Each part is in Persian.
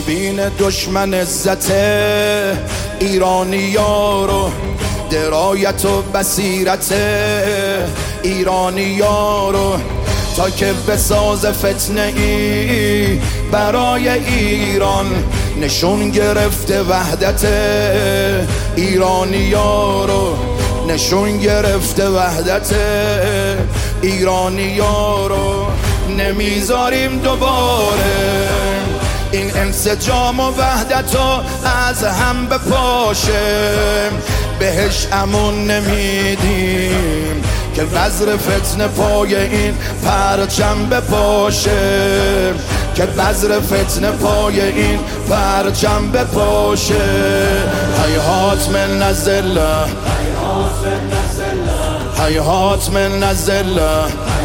ببین دشمن عزت ایرانیا رو، درایت و بصیرت ایرانیا رو، تا که بساز فتنه ای برای ایران. نشون گرفته وحدت ایرانیا رو، نشون گرفته وحدت ایرانیا رو. نمیذاریم دوباره این انسجام و وحدت رو از هم بپاشه، بهش امون نمیدیم که بذر فتنه پای این پرچم بپاشه، که بذر فتنه پای این پرچم بپاشه. هیهات من الذله، هیهات من الذله،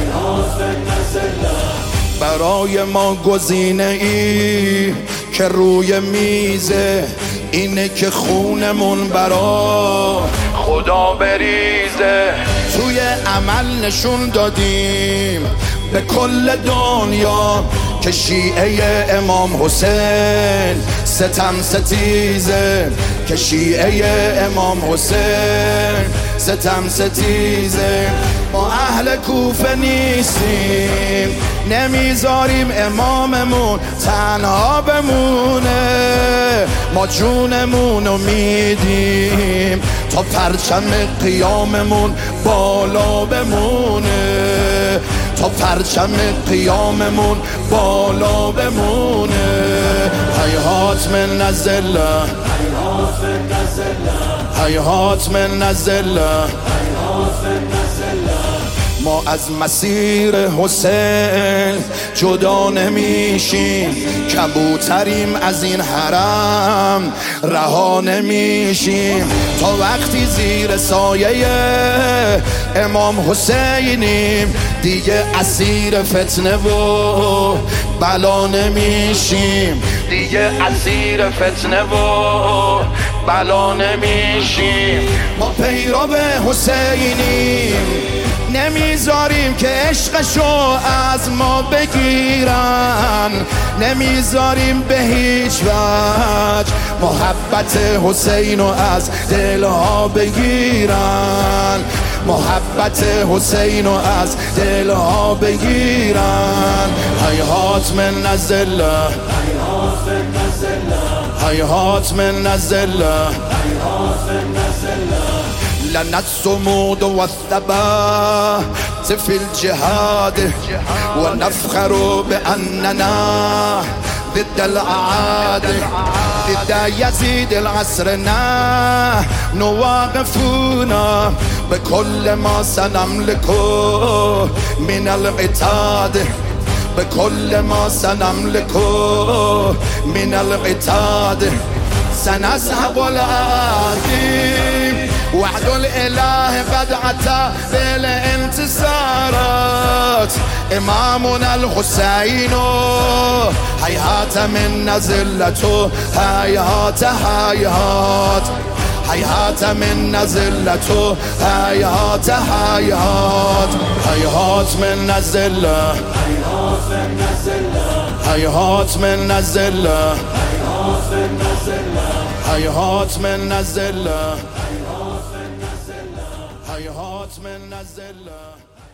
برای ما گزینه ای که روی میزه، اینه که خونمون برا خدا بریزه. توی عمل نشون دادیم به کل دنیا که شیعه امام حسین ستم ستیزه، که شیعه امام حسین ستم ستیزه. ما اهل کوفه نیستیم، نمیذاریم اماممون تنها بمونه، ما جونمونو میدیم تا پرچم قیاممون بالا بمونه، تا پرچم قیاممون بالا بمونه. هیهات من الذله، هیهات من الذله. ما از مسیر حسین جدا نمیشیم، کبوتریم از این حرم رها نمیشیم، تا وقتی زیر سایه امام حسینیم دیگه اسیر فتنه و بلا نمیشیم، دیگه اسیر فتنه و بلا نمیشیم. ما پیرو حسینیم، نمیذاریم که عشقشو از ما بگیرن، نمیذاریم به هیچ وجه محبت حسینو از دلها بگیرن، محبت حسینو از دلها بگیرن. هیهات من الذله، هیهات من الذله، لنا الصمود والثبات في الجهاد، ونفخر بأننا ضد الأعادي، ضد يزيد العسرنا نواقفونا بكل ما سنملكه من العتاد، بكل ما سنملكه من العتاد. سنذهب العادي وعد الإله قد أتى بالانتصارات، إمامنا الحسين هيهات منا زلته، هيهات هيهات، هيهات منا زلته، هيهات هيهات، هيهات منا الذلة، هيهات منا الذلة، هيهات منا الذلة، هيهات منا الذلة.